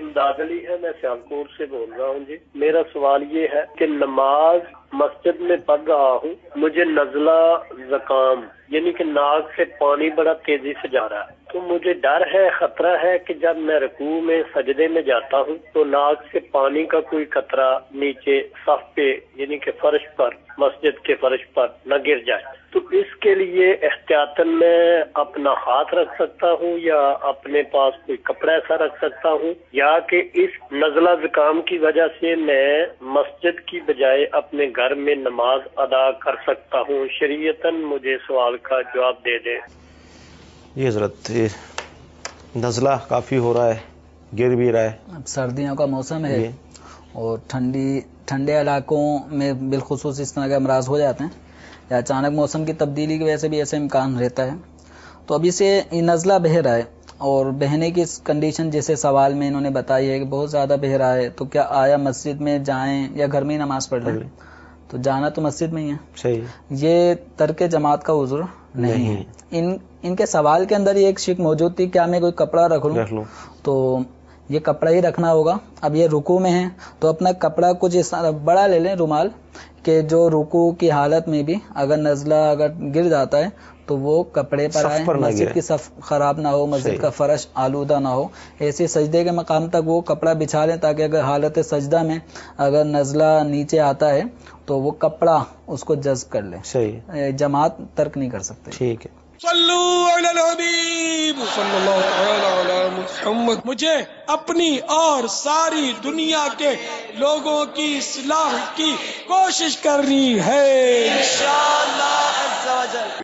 امداد علی ہے، میں سیالکوٹ سے بول رہا ہوں جی۔ میرا سوال یہ ہے کہ نماز مسجد میں پڑھ رہا ہوں، مجھے نزلہ زکام یعنی کہ ناک سے پانی بڑا تیزی سے جا رہا ہے، تو مجھے ڈر ہے، خطرہ ہے کہ جب میں رکوع میں سجدے میں جاتا ہوں تو ناک سے پانی کا کوئی قطرہ نیچے صف پہ یعنی کہ فرش پر، مسجد کے فرش پر نہ گر جائے، تو اس کے لیے احتیاطاً میں اپنا ہاتھ رکھ سکتا ہوں یا اپنے پاس کوئی کپڑا ایسا رکھ سکتا ہوں، یا کہ اس نزلہ زکام کی وجہ سے میں مسجد کی بجائے اپنے گھر میں نماز ادا کر سکتا ہوں؟ شریعتاً مجھے سوال کا جواب دے دیں۔ یہ حضرت نزلہ کافی ہو رہا ہے، گر بھی رہا ہے، اب سردیوں کا موسم ہے اور ٹھنڈے علاقوں میں بالخصوص اس طرح کے امراض ہو جاتے ہیں یا اچانک موسم کی تبدیلی کی وجہ سے بھی ایسے امکان رہتا ہے۔ تو ابھی سے نزلہ بہہ رہا ہے اور بہنے کی کنڈیشن جیسے سوال میں انہوں نے بتائی ہے کہ بہت زیادہ بہہ رہا ہے، تو کیا آیا مسجد میں جائیں یا گھر میں ہی نماز پڑھ لیں؟ تو جانا تو مسجد میں ہی ہے، صحیح، یہ ترک جماعت کا عذر نہیں ہے۔ ان کے سوال کے اندر یہ ایک شک موجود تھی، کیا میں کوئی کپڑا رکھ لوں؟ تو یہ کپڑا ہی رکھنا ہوگا۔ اب یہ رکوع میں ہے تو اپنا کپڑا کچھ اس طرح بڑا لے لیں، رومال، کہ جو رکوع کی حالت میں بھی اگر نزلہ اگر گر جاتا ہے تو وہ کپڑے پر آئے، مسجد کی صف خراب نہ ہو، مسجد کا فرش آلودہ نہ ہو، ایسے سجدے کے مقام تک وہ کپڑا بچھا لیں تاکہ اگر حالت سجدہ میں اگر نزلہ نیچے آتا ہے تو وہ کپڑا اس کو جذب کر لیں۔ صحیح، جماعت ترک نہیں کر سکتے۔ ٹھیک ہے۔ صلو علی الحبیب صلی اللہ تعالی علی محمد۔ مجھے اپنی اور ساری دنیا کے لوگوں کی اصلاح کی کوشش کرنی ہے انشاءاللہ عز و جل۔